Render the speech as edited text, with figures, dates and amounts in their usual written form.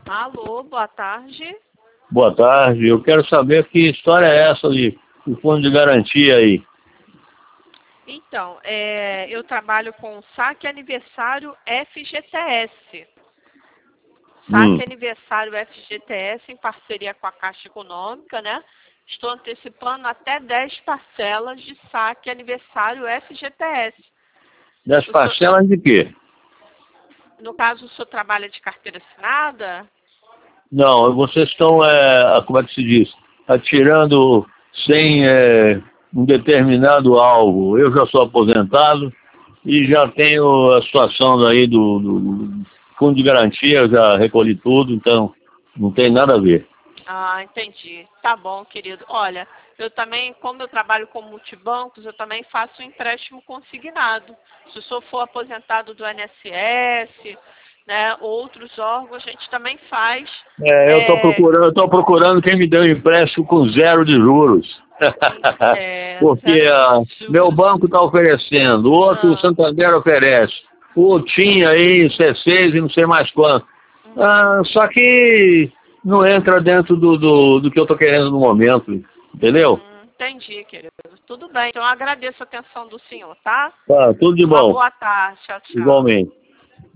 Alô, boa tarde. Boa tarde. Eu quero saber que história é essa de fundo de garantia aí. Então, eu trabalho com saque aniversário FGTS. Saque aniversário FGTS em parceria com a Caixa Econômica, né? Estou antecipando até 10 parcelas de saque aniversário FGTS. 10 parcelas de quê? No caso, o senhor trabalha de carteira assinada? Não, vocês estão, como é que se diz? Atirando sem um determinado alvo. Eu já sou aposentado e já tenho a situação aí do fundo de garantia, eu já recolhi tudo, então não tem nada a ver. Ah, entendi. Tá bom, querido. Olha, eu também, como eu trabalho com multibancos, eu também faço empréstimo consignado. Se o senhor for aposentado do INSS, né, outros órgãos, a gente também faz. Eu estou procurando quem me dê um empréstimo com 0 de juros. Porque meu banco está oferecendo, o outro, o Santander oferece, o TIM aí, C6 e não sei mais quanto. Só que não entra dentro do que eu estou querendo no momento, entendeu? Entendi, querido. Tudo bem. Então eu agradeço a atenção do senhor, tá? Tá, tudo de Uma bom. boa tarde. Tchau, tchau. Igualmente.